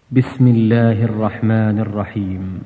بسم الله الرحمن الرحيم.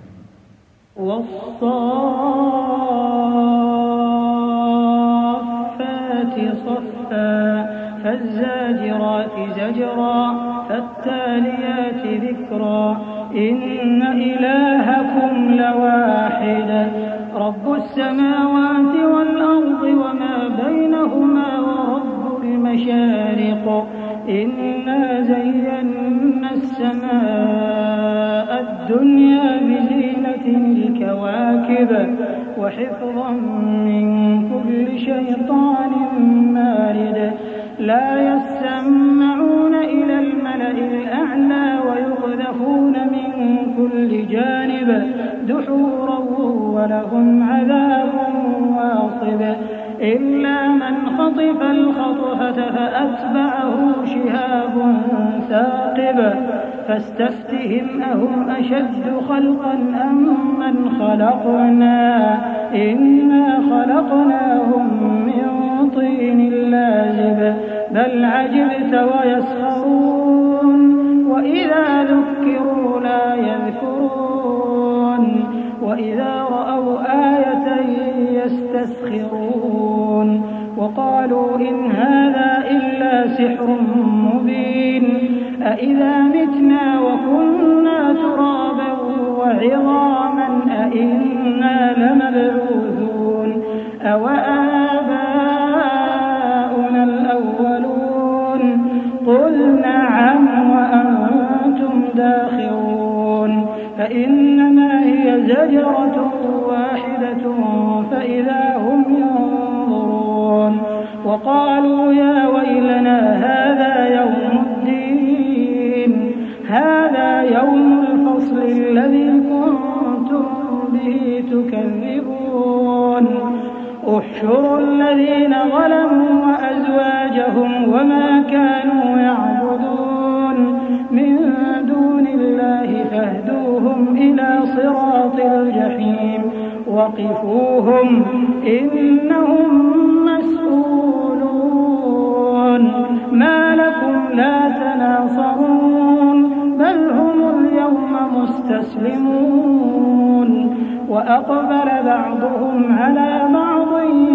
والصافات صفا فالزاجرات زجرا فالتاليات ذكرا إن إلهكم لواحد رب السماوات والأرض وما بينهما ورب المشارق إنا زينا السماء الدنيا بزينة الكواكب وحفظا من كل شيطان مارد لا يسمعون إلى الملأ الأعلى ويقذفون من كل جانب دحورا ولهم عذاب واصب إلا من خطف الخطفة فأتبعه شهاب ثاقب فاستفتهم أهم أشد خلقا أم من خلقنا إنا خلقناهم من طين لازب بل عجبت ويسخرون وإذا ذكروا لا يذكرون وإذا رأوا آية يستسخرون وقالوا إن هذا إلا سحر مبين أإذا متنا وكنا ترابا وعظاما أإنا لمبعوثون أوآباؤنا الأولون قل نعم وأنتم داخرون فإنما هي زجرة واحدة فإذا هم ينظرون وقالوا يا ويلنا هذا يوم الدين هذا يوم الفصل الذي كنتم به تكذبون احشروا الذين ظلموا وأزواجهم وما كانوا يعبدون من دون الله فاهدوهم إلى صراط الجحيم وقفوهم إنهم مسؤولون ما لكم لا تناصرون بل هم اليوم مستسلمون وأقبل بعضهم على بعض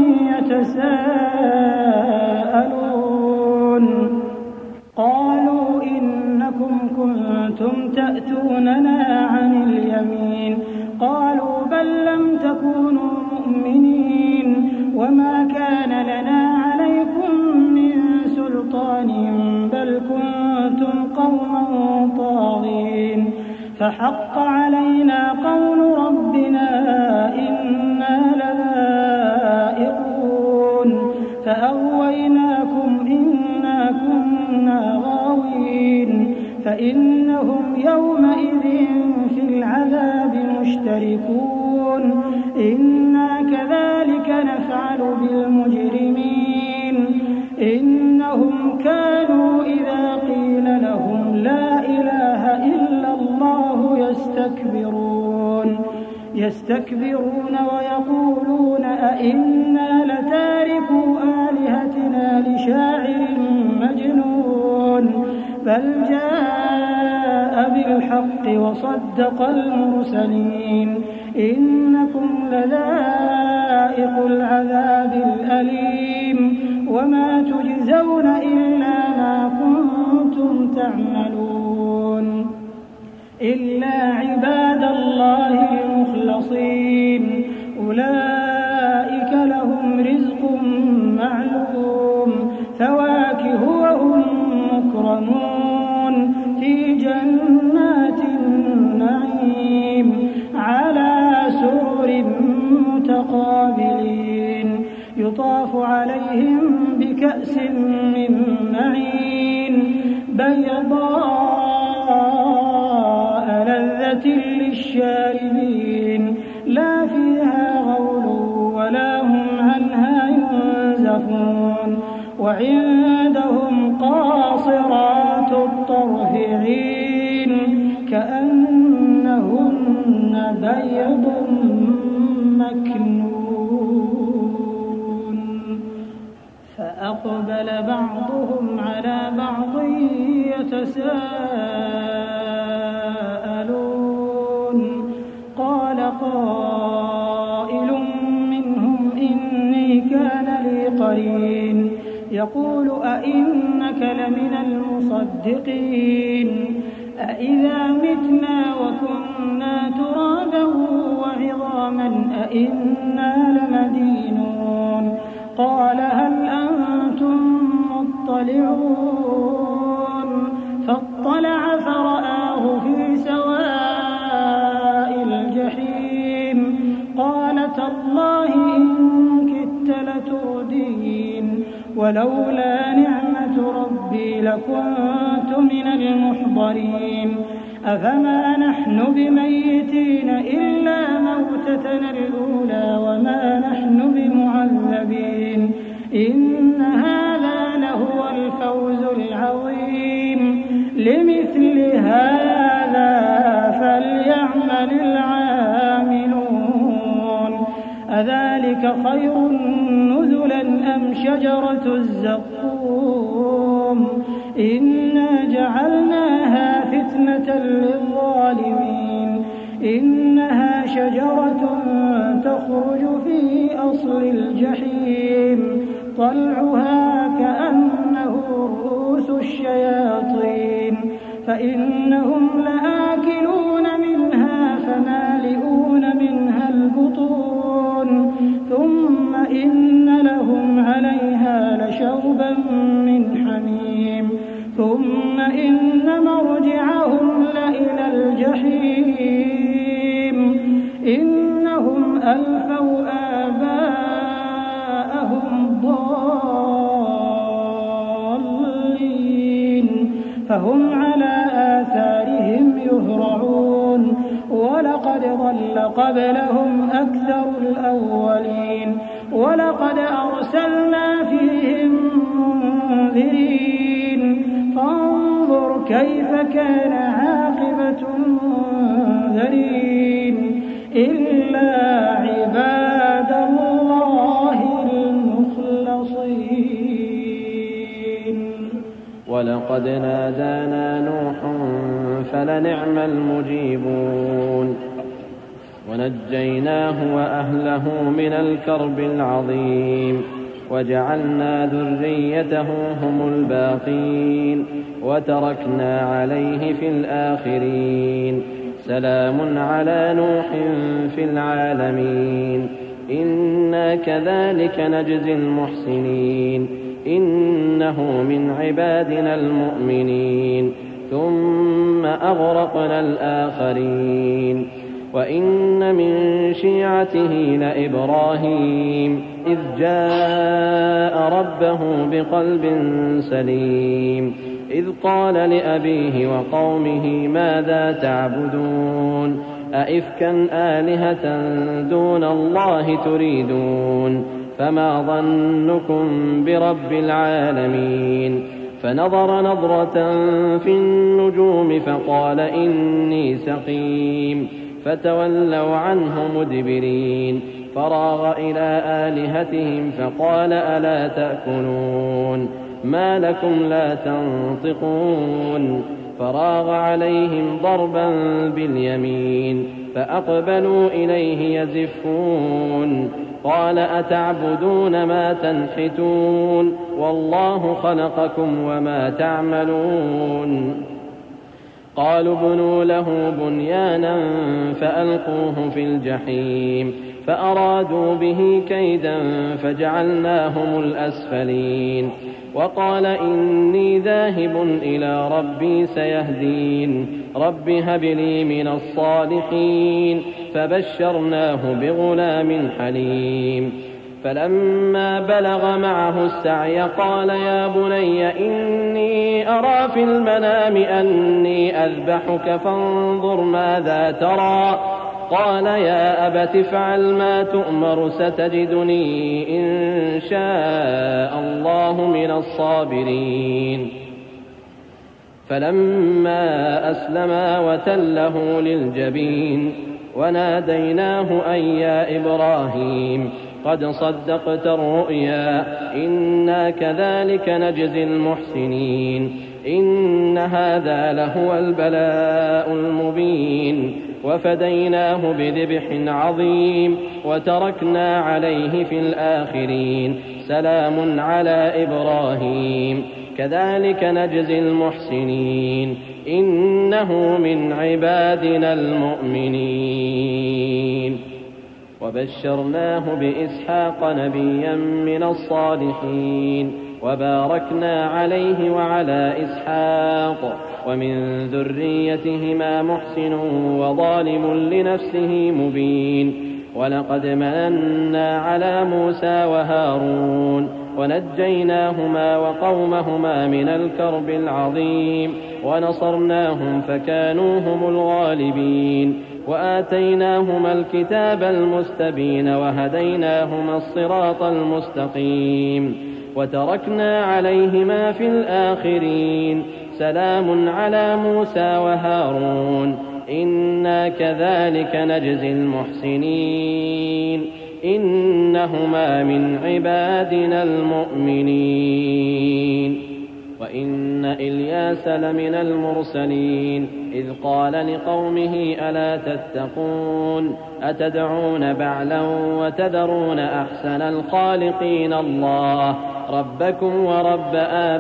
يتساءلون قالوا إنكم كنتم تأتوننا عن اليمين قالوا بل لم تكونوا مؤمنين وما كان لنا عليكم من سلطان بل كنتم قوما طاغين فحق علينا قول ربنا إنا لذائقون فأغويناكم إنا كنا غاوين فإنهم يومئذ في العذاب مشتركون إنا كذلك نفعل بالمجرمين إنهم كانوا إذا قيل لهم لا إله إلا الله يستكبرون ويقولون أئنا لتاركو آلهتنا لشاعر مجنون بل جاء بالحق وصدق المرسلين إنكم لذائق العذاب الأليم وما تجزون إلا ما كنتم تعملون إلا عباد الله المخلصين أولئك لهم رزق معلوم فواكه وهم مكرمون في جنات النعيم على سرر متقابلين يطاف عليهم بكأس من معين بيضاء لذة للشاربين لا فيها غول ولا هم عنها ينزفون وعندهم قاصرات الطرف عين كأنهن بيض مكنون فأقبل بعضهم على بعض يتساءلون يقول أئنك لمن المصدقين أئذا متنا وكنا ترابا وعظاما أئنا لمدينون قال هل أنتم مطلعون فاطلع فرآه في سواء الجحيم قال تالله إن كدت لتردين ولولا نعمة ربي لكنت من المحضرين أفما نحن بميتين إلا موتتنا الأولى وما نحن بمعذبين إن هذا لهو الفوز العظيم لمثل هذا فليعمل العاملون أذلك خير نزلا أم شجرة الزقوم إنا جعلناها فتنة للظالمين إنها شجرة تخرج في أصل الجحيم طلعها كأنه رؤوس الشياطين فإنهم لآكلون منها فمالئون منها البطون ثم إن لهم عليها لشوبا من حميم ثم إن مرجعهم لإلى الجحيم إنهم ألفوا آباءهم ضالين فهم على آثارهم يهرعون ولقد ضل قبلهم أكثر الأولين ولقد أرسلنا فيهم منذرين فانظر كيف كان عاقبة المنذرين إلا عباد الله المخلصين ولقد نادانا نوح فلنعم المجيبون ونجيناه وأهله من الكرب العظيم وجعلنا ذريته هم الباقين وتركنا عليه في الآخرين سلام على نوح في العالمين إنا كذلك نجزي المحسنين إنه من عبادنا المؤمنين ثم أغرقنا الآخرين وإن من شيعته لإبراهيم إذ جاء ربه بقلب سليم إذ قال لأبيه وقومه ماذا تعبدون أئفكا آلهة دون الله تريدون فما ظنكم برب العالمين فنظر نظرة في النجوم فقال إني سقيم فتولوا عنه مدبرين فراغ إلى آلهتهم فقال ألا تأكلون ما لكم لا تنطقون فراغ عليهم ضربا باليمين فأقبلوا إليه يزفون قال أتعبدون ما تنحتون والله خلقكم وما تعملون قالوا ابنوا له بنيانا فألقوه في الجحيم فأرادوا به كيدا فجعلناهم الأسفلين وقال إني ذاهب إلى ربي سيهدين رب هب لي من الصالحين فبشرناه بغلام حليم فلما بلغ معه السعي قال يا بني إني أرى في المنام أني أذبحك فانظر ماذا ترى قال يا أبت افعل ما تؤمر ستجدني إن شاء الله من الصابرين فلما أسلما وتله للجبين وناديناه أن يا إبراهيم قد صدقت الرؤيا إنا كذلك نجزي المحسنين إن هذا لهو البلاء المبين وفديناه بذبح عظيم وتركنا عليه في الآخرين سلام على إبراهيم كذلك نجزي المحسنين إنه من عبادنا المؤمنين وبشرناه بإسحاق نبيا من الصالحين وباركنا عليه وعلى إسحاق ومن ذريتهما محسن وظالم لنفسه مبين ولقد مننا على موسى وهارون ونجيناهما وقومهما من الكرب العظيم ونصرناهم فكانوا هم الغالبين وآتيناهما الكتاب المستبين وهديناهما الصراط المستقيم وتركنا عليهما في الآخرين سلام على موسى وهارون إنا كذلك نجزي المحسنين إنهما من عبادنا المؤمنين وإن إلياس لمن المرسلين إذ قال لقومه ألا تتقون أتدعون بعلا وتذرون أحسن الخالقين الله ربكم ورب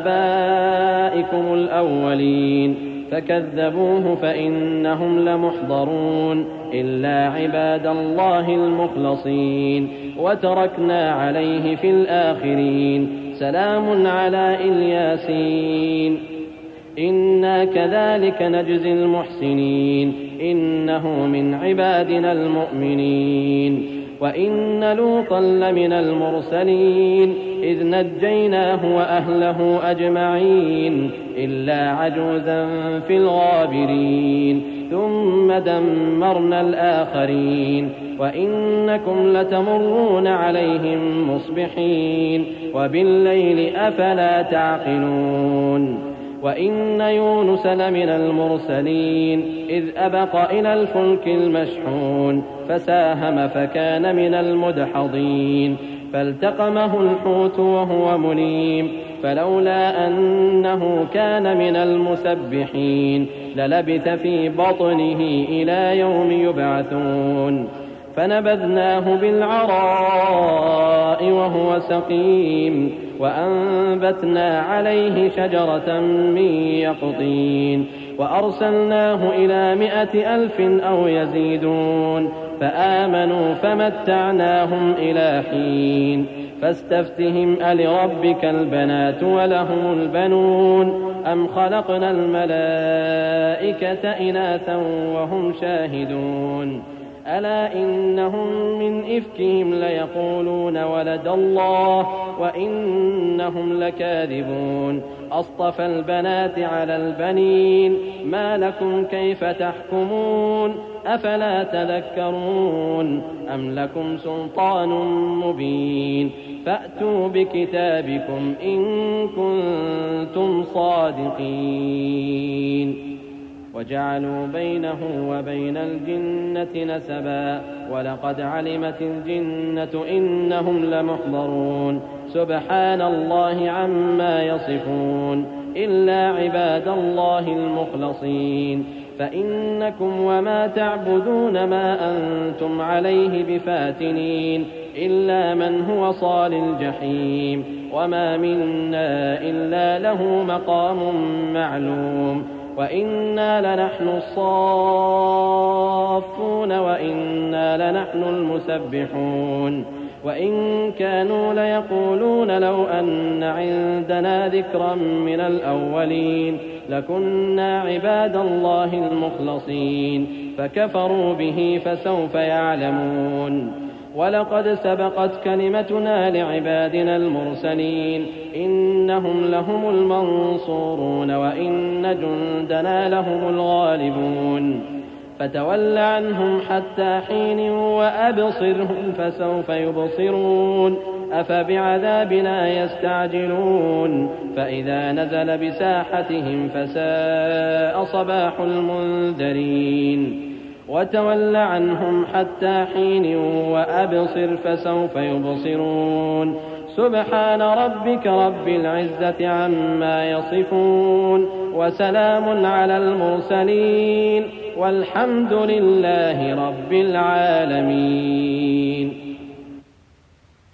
آبائكم الأولين فكذبوه فإنهم لمحضرون إلا عباد الله المخلصين وتركنا عليه في الآخرين سلام على إلياسين إنا كذلك نجزي المحسنين إنه من عبادنا المؤمنين وإن لوطا لمن المرسلين إذ نجيناه وأهله أجمعين إلا عجوزا في الغابرين ثم دمرنا الآخرين وإنكم لتمرون عليهم مصبحين وبالليل أفلا تعقلون وإن يونس لمن المرسلين إذ أبق إلى الفلك المشحون فساهم فكان من المدحضين فالتقمه الحوت وهو مليم فلولا أنه كان من المسبحين للبث في بطنه إلى يوم يبعثون فنبذناه بالعراء وهو سقيم وأنبتنا عليه شجرة من يقطين وأرسلناه إلى 100,000 أو يزيدون فآمنوا فمتعناهم إلى حين فاستفتهم ألربك البنات ولهم البنون أم خلقنا الملائكة إناثا وهم شاهدون ألا إنهم من إفكهم ليقولون ولد الله وإنهم لكاذبون أصطفى البنات على البنين ما لكم كيف تحكمون أفلا تذكرون أم لكم سلطان مبين فأتوا بكتابكم إن كنتم صادقين وجعلوا بينه وبين الجنة نسبا ولقد علمت الجنة إنهم لمحضرون سبحان الله عما يصفون إلا عباد الله المخلصين فإنكم وما تعبدون ما أنتم عليه بفاتنين إلا من هو صال الجحيم وما منا إلا له مقام معلوم وإنا لنحن الصافون وإنا لنحن المسبحون وإن كانوا ليقولون لو أن عندنا ذكرا من الأولين لكنا عباد الله المخلصين فكفروا به فسوف يعلمون ولقد سبقت كلمتنا لعبادنا المرسلين إنهم لهم المنصورون وإن جندنا لهم الغالبون فتول عنهم حتى حين وأبصرهم فسوف يبصرون أفبعذابنا يستعجلون فإذا نزل بساحتهم فساء صباح المنذرين وتول عنهم حتى حين وأبصر فسوف يبصرون سبحان ربك رب العزة عما يصفون وسلام على المرسلين والحمد لله رب العالمين.